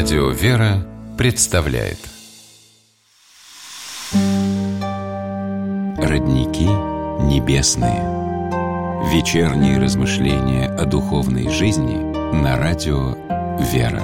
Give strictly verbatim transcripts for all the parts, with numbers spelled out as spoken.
Радио «Вера» представляет Родники небесные. Вечерние размышления о духовной жизни на радио «Вера».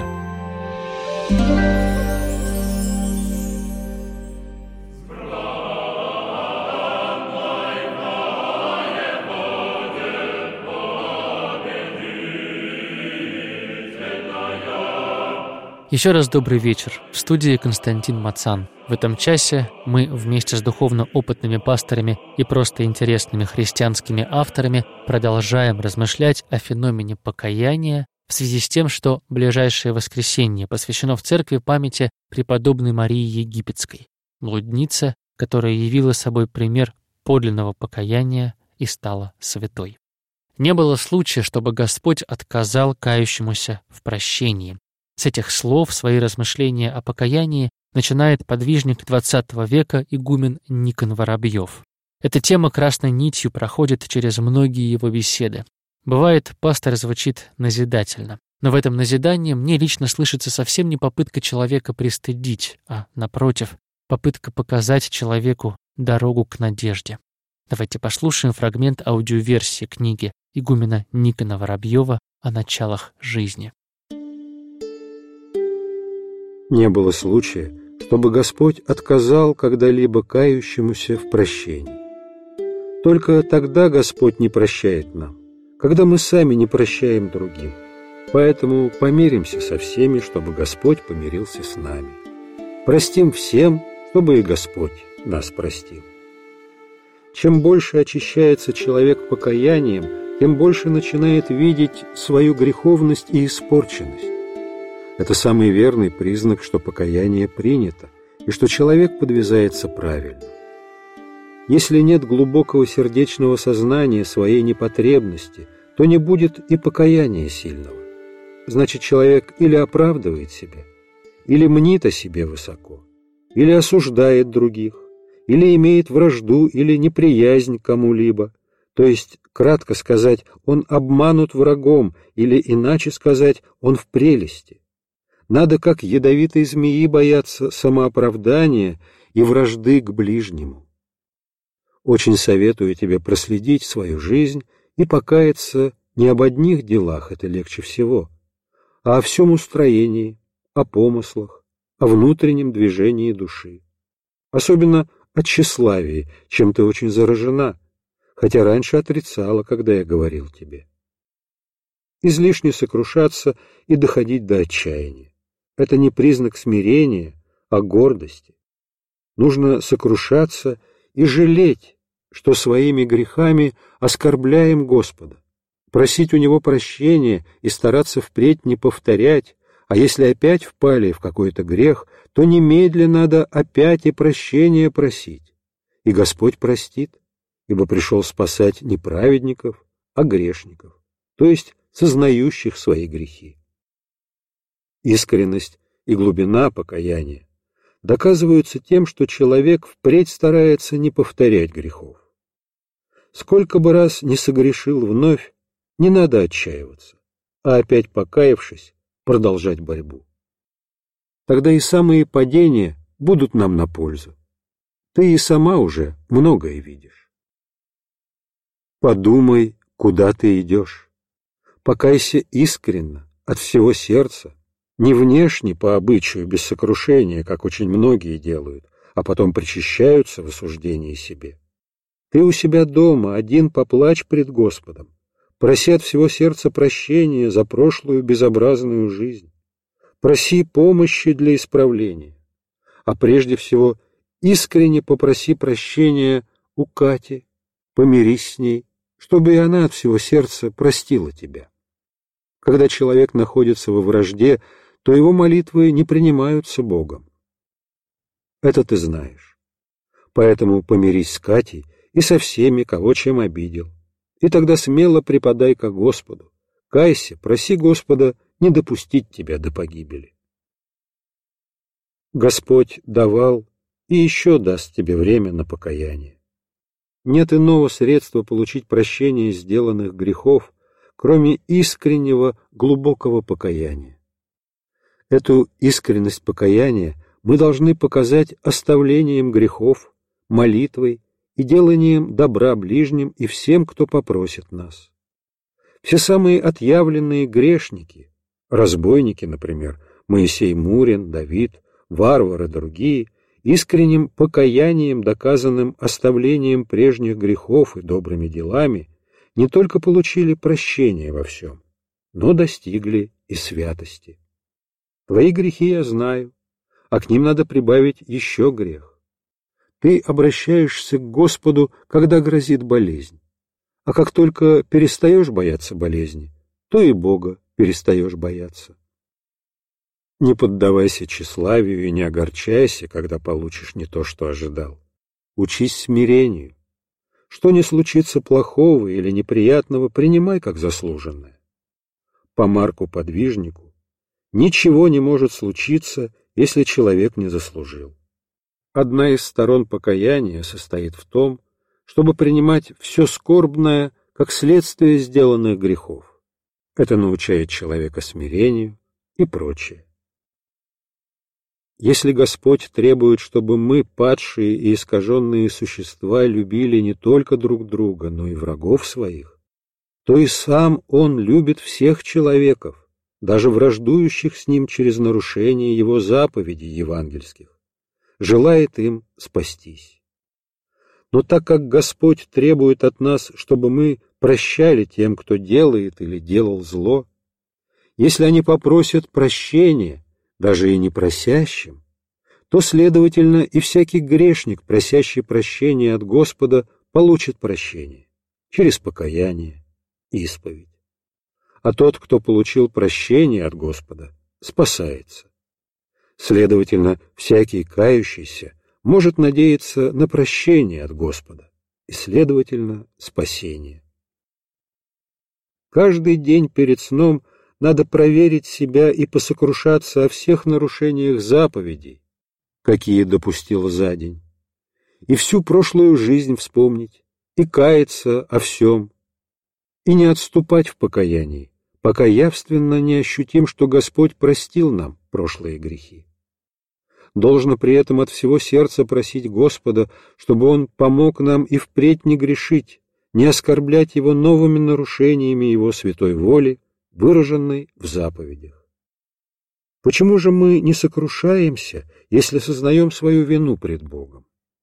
Еще раз добрый вечер. В студии Константин Мацан. В этом часе мы вместе с духовно опытными пасторами и просто интересными христианскими авторами продолжаем размышлять о феномене покаяния в связи с тем, что ближайшее воскресенье посвящено в церкви памяти преподобной Марии Египетской, блуднице, которая явила собой пример подлинного покаяния и стала святой. Не было случая, чтобы Господь отказал кающемуся в прощении. С этих слов свои размышления о покаянии начинает подвижник двадцатого века игумен Никон Воробьев. Эта тема красной нитью проходит через многие его беседы. Бывает, пастор звучит назидательно, но в этом назидании мне лично слышится совсем не попытка человека пристыдить, а, напротив, попытка показать человеку дорогу к надежде. Давайте послушаем фрагмент аудиоверсии книги игумена Никона Воробьева о началах жизни. Не было случая, чтобы Господь отказал когда-либо кающемуся в прощении. Только тогда Господь не прощает нам, когда мы сами не прощаем другим. Поэтому помиримся со всеми, чтобы Господь помирился с нами. Простим всем, чтобы и Господь нас простил. Чем больше очищается человек покаянием, тем больше начинает видеть свою греховность и испорченность. Это самый верный признак, что покаяние принято, и что человек подвязается правильно. Если нет глубокого сердечного сознания своей непотребности, то не будет и покаяния сильного. Значит, человек или оправдывает себя, или мнит о себе высоко, или осуждает других, или имеет вражду или неприязнь к кому-либо. То есть, кратко сказать, он обманут врагом, или иначе сказать, он в прелести. Надо, как ядовитой змеи, бояться самооправдания и вражды к ближнему. Очень советую тебе проследить свою жизнь и покаяться не об одних делах, это легче всего, а о всем устроении, о помыслах, о внутреннем движении души. Особенно о тщеславии, чем ты очень заражена, хотя раньше отрицала, когда я говорил тебе. Излишне сокрушаться и доходить до отчаяния. Это не признак смирения, а гордости. Нужно сокрушаться и жалеть, что своими грехами оскорбляем Господа, просить у Него прощения и стараться впредь не повторять, а если опять впали в какой-то грех, то немедленно надо опять и прощения просить, и Господь простит, ибо пришел спасать не праведников, а грешников, то есть сознающих свои грехи. Искренность и глубина покаяния доказываются тем, что человек впредь старается не повторять грехов. Сколько бы раз не согрешил вновь, не надо отчаиваться, а опять покаявшись, продолжать борьбу. Тогда и самые падения будут нам на пользу. Ты и сама уже многое видишь. Подумай, куда ты идешь. Покайся искренно, от всего сердца, не внешне, по обычаю, без сокрушения, как очень многие делают, а потом причащаются в осуждении себе. Ты у себя дома один поплачь пред Господом, проси от всего сердца прощения за прошлую безобразную жизнь, проси помощи для исправления, а прежде всего искренне попроси прощения у Кати, помирись с ней, чтобы и она от всего сердца простила тебя. Когда человек находится во вражде, то его молитвы не принимаются Богом. Это ты знаешь. Поэтому помирись с Катей и со всеми, кого чем обидел. И тогда смело преподай ко Господу. Кайся, проси Господа не допустить тебя до погибели. Господь давал и еще даст тебе время на покаяние. Нет иного средства получить прощение сделанных грехов, кроме искреннего, глубокого покаяния. Эту искренность покаяния мы должны показать оставлением грехов, молитвой и деланием добра ближним и всем, кто попросит нас. Все самые отъявленные грешники, разбойники, например, Моисей Мурин, Давид, варвары и другие, искренним покаянием, доказанным оставлением прежних грехов и добрыми делами, не только получили прощение во всем, но достигли и святости. Твои грехи я знаю, а к ним надо прибавить еще грех. Ты обращаешься к Господу, когда грозит болезнь, а как только перестаешь бояться болезни, то и Бога перестаешь бояться. Не поддавайся тщеславию и не огорчайся, когда получишь не то, что ожидал. Учись смирению. Что ни случится плохого или неприятного, принимай как заслуженное. По Марку Подвижнику ничего не может случиться, если человек не заслужил. Одна из сторон покаяния состоит в том, чтобы принимать все скорбное как следствие сделанных грехов. Это научает человека смирению и прочее. Если Господь требует, чтобы мы, падшие и искаженные существа, любили не только друг друга, но и врагов своих, то и сам Он любит всех человеков, даже враждующих с Ним через нарушение Его заповедей евангельских, желает им спастись. Но так как Господь требует от нас, чтобы мы прощали тем, кто делает или делал зло, если они попросят прощения, даже и не просящим, то, следовательно, и всякий грешник, просящий прощения от Господа, получит прощение через покаяние, исповедь. А тот, кто получил прощение от Господа, спасается. Следовательно, всякий кающийся может надеяться на прощение от Господа и, следовательно, спасение. Каждый день перед сном надо проверить себя и посокрушаться о всех нарушениях заповедей, какие допустил за день, и всю прошлую жизнь вспомнить, и каяться о всем, и не отступать в покаянии, пока явственно не ощутим, что Господь простил нам прошлые грехи. Должно при этом от всего сердца просить Господа, чтобы Он помог нам и впредь не грешить, не оскорблять Его новыми нарушениями Его святой воли, выраженной в заповедях. Почему же мы не сокрушаемся, если сознаем свою вину пред Богом?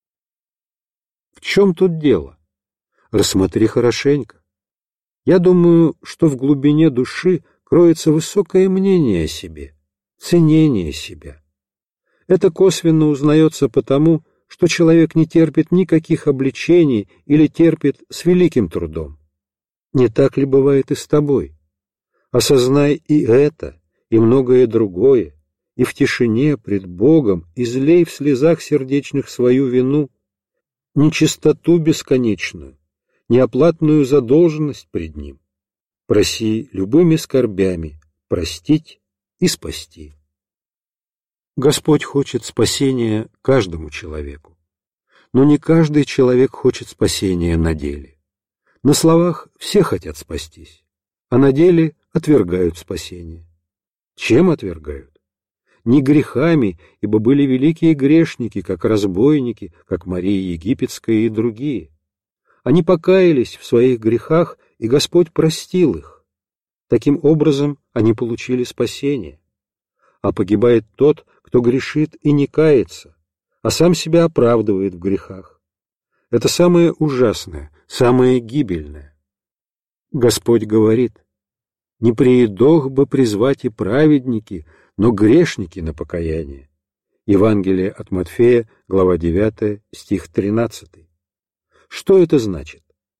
В чем тут дело? Рассмотри хорошенько. Я думаю, что в глубине души кроется высокое мнение о себе, ценение себя. Это косвенно узнается потому, что человек не терпит никаких обличений или терпит с великим трудом. Не так ли бывает и с тобой? Осознай и это, и многое другое, и в тишине пред Богом излей в слезах сердечных свою вину, нечистоту бесконечную, неоплатную задолженность пред Ним. Проси любыми скорбями простить и спасти. Господь хочет спасения каждому человеку, но не каждый человек хочет спасения на деле. На словах все хотят спастись, а на деле отвергают спасение. Чем отвергают? Не грехами, ибо были великие грешники, как разбойники, как Мария Египетская и другие. Они покаялись в своих грехах, и Господь простил их. Таким образом, они получили спасение. А погибает тот, кто грешит и не кается, а сам себя оправдывает в грехах. Это самое ужасное, самое гибельное. Господь говорит: «Не приедох бы призвать и праведники, но грешники на покаяние». Евангелие от Матфея, глава девятая, стих тринадцатый. Что это значит?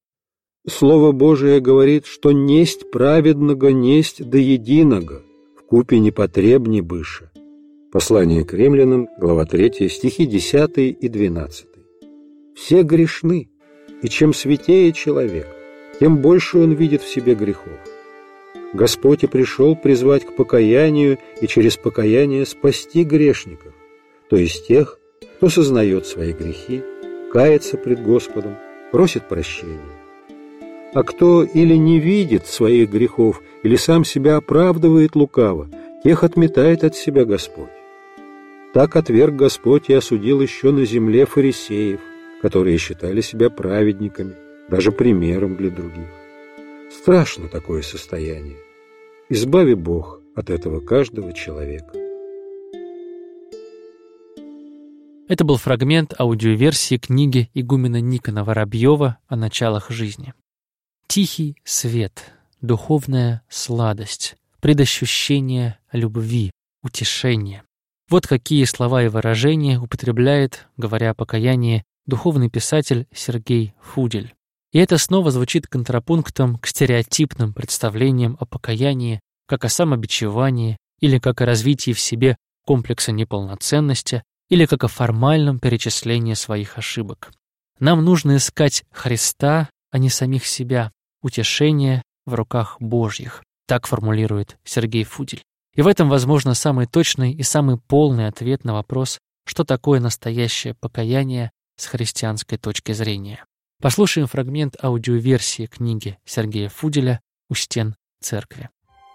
Слово Божие говорит, что несть праведного, несть до единого, вкупе непотребни быша. Послание к римлянам, глава третья, стихи десятый и двенадцатый. Все грешны, и чем святее человек, тем больше он видит в себе грехов. Господь и пришел призвать к покаянию и через покаяние спасти грешников, то есть тех, кто сознает свои грехи, кается пред Господом, просит прощения. А кто или не видит своих грехов, или сам себя оправдывает лукаво, тех отметает от себя Господь. Так отверг Господь и осудил еще на земле фарисеев, которые считали себя праведниками, даже примером для других. Страшно такое состояние. Избави Бог от этого каждого человека. Это был фрагмент аудиоверсии книги игумена Никона Воробьева «О началах жизни». Тихий свет, духовная сладость, предощущение любви, утешение. Вот какие слова и выражения употребляет, говоря о покаянии, духовный писатель Сергей Фудель. И это снова звучит контрапунктом к стереотипным представлениям о покаянии, как о самобичевании, или как о развитии в себе комплекса неполноценности, или как о формальном перечислении своих ошибок. Нам нужно искать Христа, а не самих себя, утешение в руках Божьих, так формулирует Сергей Фудель. И в этом, возможно, самый точный и самый полный ответ на вопрос, что такое настоящее покаяние с христианской точки зрения. Послушаем фрагмент аудиоверсии книги Сергея Фуделя «У стен церкви».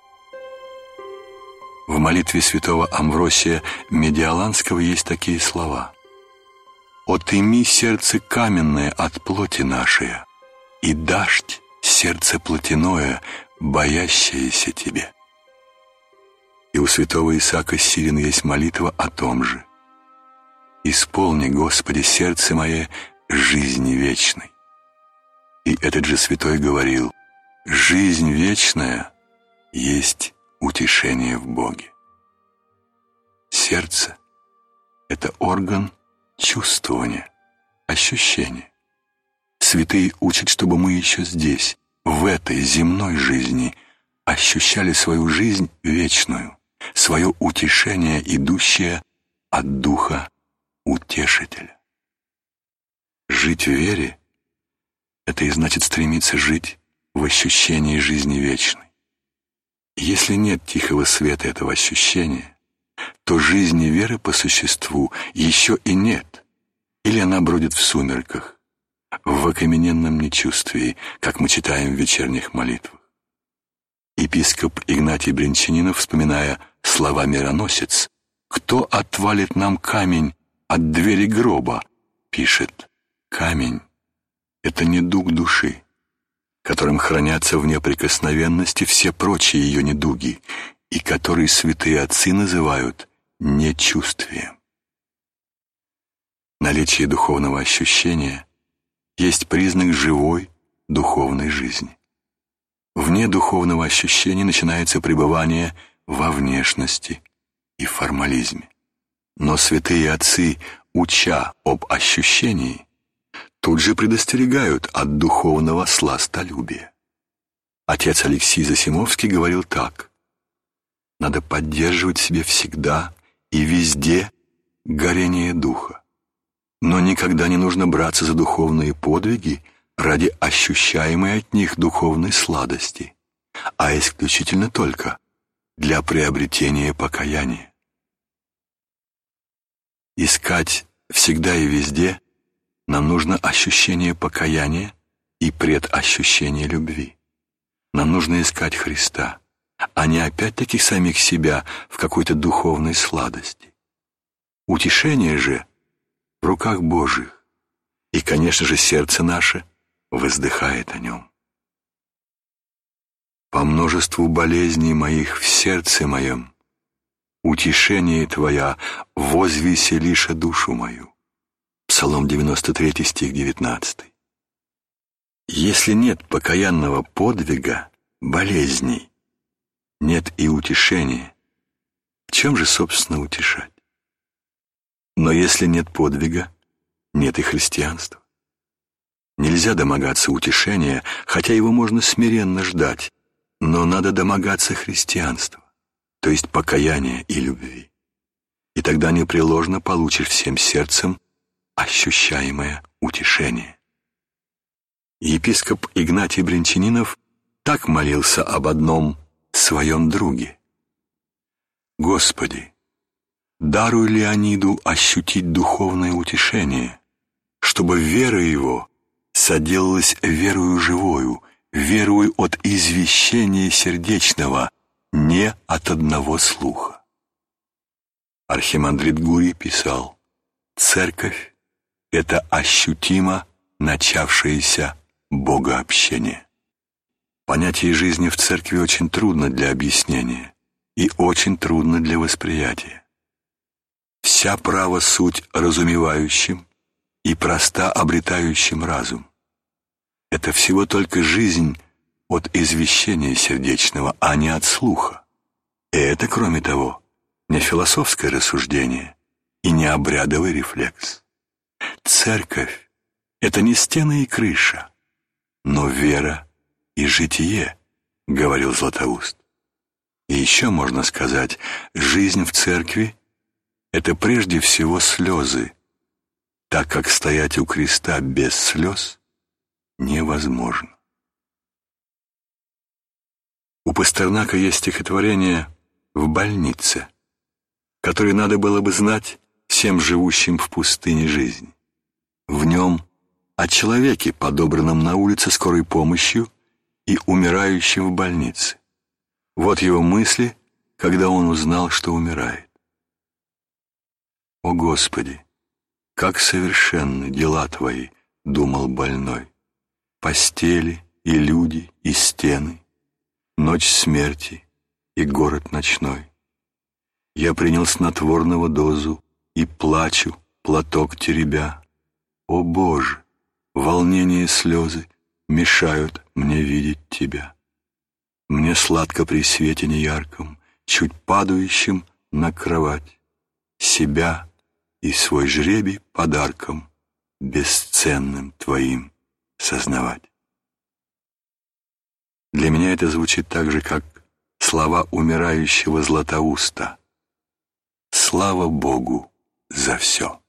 В молитве святого Амвросия Медиаланского есть такие слова: «Отыми сердце каменное от плоти нашей, и дашь сердце плотяное, боящееся тебе». И у святого Исаака Сирина есть молитва о том же: «Исполни, Господи, сердце мое жизни вечной». И этот же святой говорил: «Жизнь вечная есть утешение в Боге». Сердце — это орган чувствования, ощущения. Святые учат, чтобы мы еще здесь, в этой земной жизни, ощущали свою жизнь вечную, свое утешение, идущее от Духа Утешителя. Жить в вере — это и значит стремиться жить в ощущении жизни вечной. Если нет тихого света этого ощущения, то жизни веры по существу еще и нет, или она бродит в сумерках, в окамененном нечувствии, как мы читаем в вечерних молитвах. Епископ Игнатий Брянчанинов, вспоминая слова «Мироносец», «Кто отвалит нам камень от двери гроба?» пишет: «Камень — это недуг души, которым хранятся в неприкосновенности все прочие ее недуги, и который святые отцы называют нечувствием». Наличие духовного ощущения есть признак живой духовной жизни. Вне духовного ощущения начинается пребывание во внешности и формализме. Но святые отцы, уча об ощущении, тут же предостерегают от духовного сластолюбия. Отец Алексий Засимовский говорил так: «Надо поддерживать в себе всегда и везде горение духа, но никогда не нужно браться за духовные подвиги ради ощущаемой от них духовной сладости, а исключительно только для приобретения покаяния. Искать всегда и везде нам нужно ощущение покаяния и предощущение любви. Нам нужно искать Христа, а не опять-таки самих себя в какой-то духовной сладости. Утешение же в руках Божьих, и, конечно же, сердце наше воздыхает о нем. По множеству болезней моих в сердце моем утешение Твоя возвеселише душу мою. Псалом девяносто третий, стих девятнадцатый. Если нет покаянного подвига, болезней, нет и утешения, в чем же, собственно, утешать? Но если нет подвига, нет и христианства. Нельзя домогаться утешения, хотя его можно смиренно ждать, но надо домогаться христианства, то есть покаяния и любви. И тогда непреложно получишь всем сердцем ощущаемое утешение. Епископ Игнатий Брянчанинов так молился об одном своем друге: «Господи, даруй Леониду ощутить духовное утешение, чтобы вера его соделалась верою живою, верою от извещения сердечного, не от одного слуха. Архимандрит Гурий писал: «Церковь — это ощутимо начавшееся богообщение». Понятие жизни в церкви очень трудно для объяснения и очень трудно для восприятия. Вся право суть разумевающим и проста обретающим разум. Это всего только жизнь от извещения сердечного, а не от слуха. И это, кроме того, не философское рассуждение и не обрядовый рефлекс. Церковь — это не стены и крыша, но вера и житие, говорил Златоуст. И еще можно сказать, жизнь в церкви — это прежде всего слезы, так как стоять у креста без слез невозможно. У Пастернака есть стихотворение «В больнице», которое надо было бы знать всем живущим в пустыне жизни. В нем о человеке, подобранном на улице скорой помощью и умирающем в больнице. Вот его мысли, когда он узнал, что умирает. «О Господи, как совершенны дела Твои!» — думал больной. «Постели и люди, и стены, ночь смерти и город ночной. Я принял снотворного дозу и плачу, платок теребя. О Боже, волнение и слезы мешают мне видеть Тебя. Мне сладко при свете неярком, чуть падающим на кровать, себя и свой жребий подарком бесценным Твоим сознавать». Для меня это звучит так же, как слова умирающего Златоуста: «Слава Богу за все».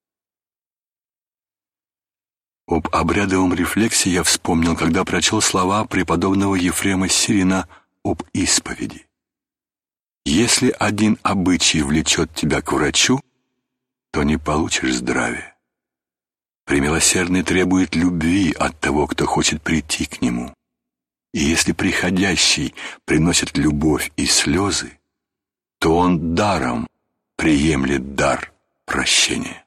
Об обрядовом рефлексе я вспомнил, когда прочел слова преподобного Ефрема Сирина об исповеди. «Если один обычай влечет тебя к врачу, то не получишь здравия. Премилосердный требует любви от того, кто хочет прийти к нему. И если приходящий приносит любовь и слезы, то он даром приемлет дар прощения».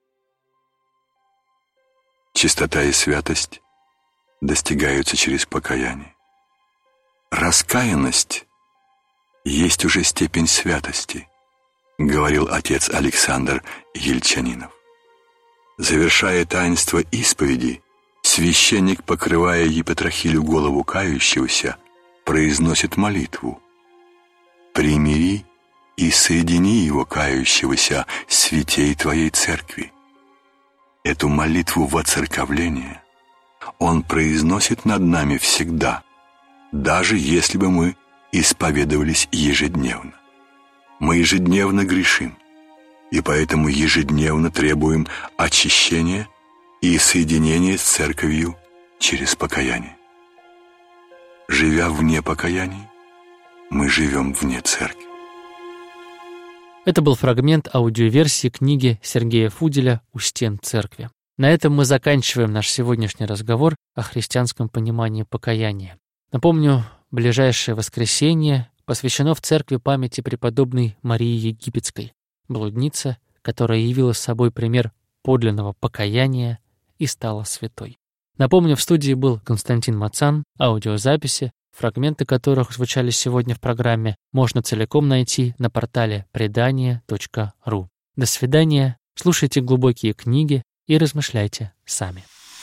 Чистота и святость достигаются через покаяние. Раскаянность есть уже степень святости, говорил отец Александр Ельчанинов. Завершая таинство исповеди, священник, покрывая епитрахилю голову кающегося, произносит молитву: «Примири и соедини его кающегося с святей Твоей Церкви». Эту молитву воцерковления Он произносит над нами всегда, даже если бы мы исповедовались ежедневно. Мы ежедневно грешим, и поэтому ежедневно требуем очищения и соединения с Церковью через покаяние. Живя вне покаяния, мы живем вне Церкви. Это был фрагмент аудиоверсии книги Сергея Фуделя «У стен церкви». На этом мы заканчиваем наш сегодняшний разговор о христианском понимании покаяния. Напомню, ближайшее воскресенье посвящено в церкви памяти преподобной Марии Египетской, блуднице, которая явила собой пример подлинного покаяния и стала святой. Напомню, в студии был Константин Мацан. Аудиозаписи, фрагменты которых звучали сегодня в программе, можно целиком найти на портале предание точка ру. До свидания, слушайте глубокие книги и размышляйте сами.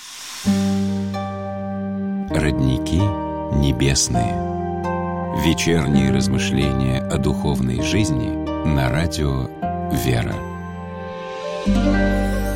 Родники небесные. Вечерние размышления о духовной жизни на радио «Вера».